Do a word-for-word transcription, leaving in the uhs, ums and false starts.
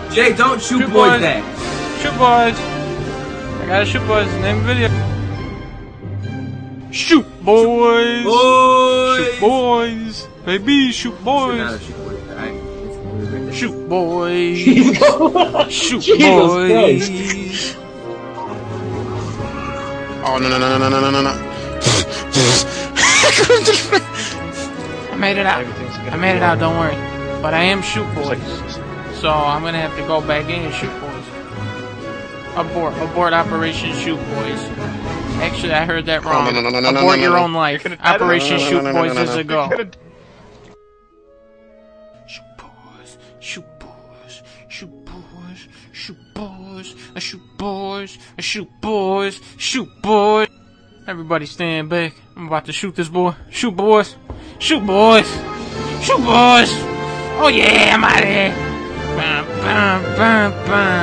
Jay, don't shoot, Shoot boys boys. that. Shoot boys. I gotta shoot boys. Name of the video. Shoot boys. Boys. Shoot boys. Baby, shoot Shoot boys. now, shoot boys. Alright. Shoot boys. Shoot Jesus boys. Oh no no no no no no no no! I made it out. I made it out. Don't worry. But I am shoot boys. So I'm gonna have to go back in and shoot boys. Abort. Abort Operation Shoot Boys. Actually, I heard that wrong. no, no, no, no, no, Abort no, your no. own life. No, no, Operation no, no, Shoot no, no, Boys no, no, is no. a go. Shoot boys. Shoot boys. Shoot boys. Shoot boys. I shoot boys. I shoot boys. Shoot boys. Everybody stand back. I'm about to shoot this boy. Shoot boys. Shoot boys. Shoot boys. Oh yeah, I'm out of here. Bam, bam, bam, bam.